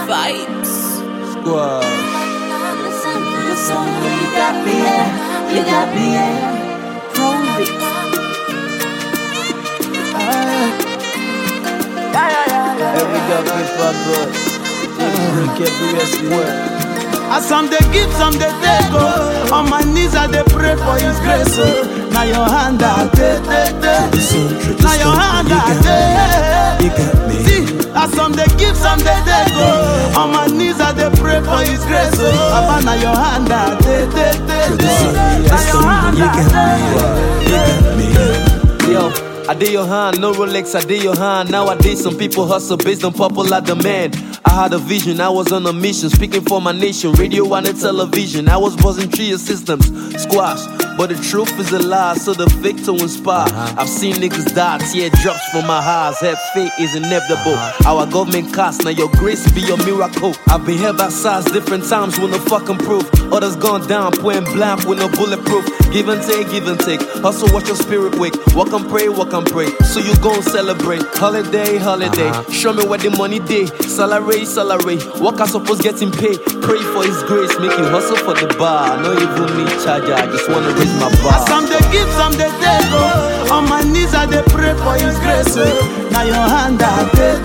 Vibes. Squad. You got me, yeah. You got me, yeah. Prove it. Every got paper, but they break everywhere square. As some they give, some they take, oh. On my knees I they pray for His grace, oh. Now your hand I take. Now your hand I take. You got me. See, as some they give, some they take, oh. On my knees I they pray for His grace, oh. Papa, now your hand I take. You got me. Yo, I did your hand, no Rolex, I did your hand. Nowadays some people hustle based on popular demand. I had a vision, I was on a mission, speaking for my nation, radio and television. I was buzzing 3 systems, squash. But the truth is a lie, so the fake to inspire. I've seen niggas die, teardrops from my eyes. That fate is inevitable. Our government cast, now your grace be your miracle. I've been held by sides different times with no fucking proof. Others gone down, point blank with no bulletproof. Give and take. Hustle, watch your spirit wake. Walk and pray. So you gon' celebrate. Holiday. Show me where the money day. Salary. Work I suppose getting paid. Pray for His grace, make you hustle for the bar. No even need charger, I just wanna raise my bar. As some they give, some they take, oh. On my knees I they pray for His grace, oh. Now your hand I take.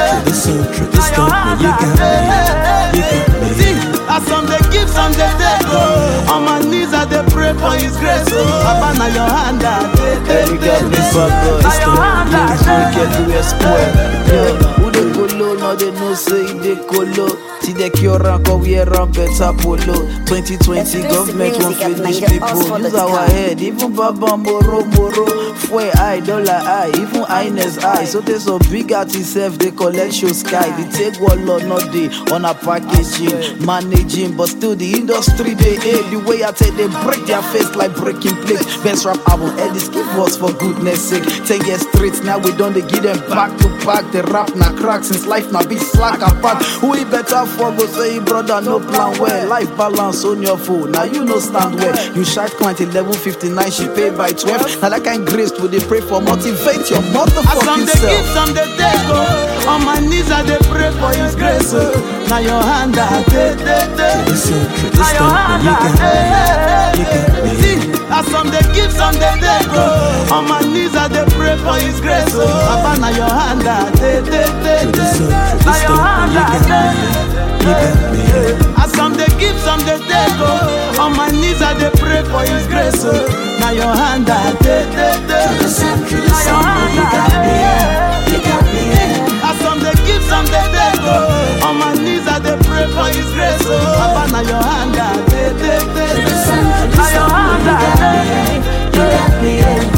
You got me. See, as some they give, some they take, oh. On my knees I they pray for His grace, oh. Papa, now your hand I take. Every got paper, but they break everywhere square. Who they colo, now they know say they colo. See the cure rank, we run better polo. 2020 government won't finish people. Use our head, even Baba Moro. Fue I, dollar I, even Ines I. So there's a big artist self, they collect show sky. They take one lot, not they on a packaging, managing, but still the industry they hate. The way I take, they break their face like breaking plates. Best rap album, Eddie's give us for goodness sake. 10 years straight, now we don't they give them back to back. The rap na crack since life na be slack apart. Who he better for go say brother no plan well. Life balance on your phone, now you no stand well. You shot client 11:59, she pay by 12. Now that kind grace will they pray for motivate your motherfucking self. As some they give, some they take, oh. On my knees I they pray for His grace, oh. Now your hand I take. Now your hand I take. See, as some they give, some they take, oh. On my knees I they pray for His grace, oh. Papa, now your hand I take. Now your hand I take. As some they give, some they take, oh. On my knees I they pray for His grace, oh. Now your hand I take. Now your hand I take. As some they give, some they take, oh. On my knees I they pray for His grace, oh. Papa, now your hand I take. Now your hand I take. You got me, yeah.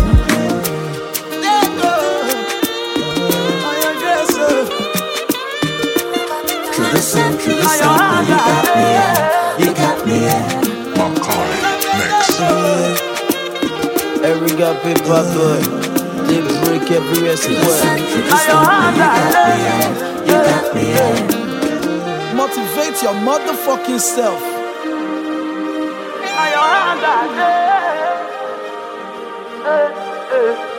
You got me. Every got paper, but they break everywhere square. You got me. Motivate your motherfucking self. Now your hand I take.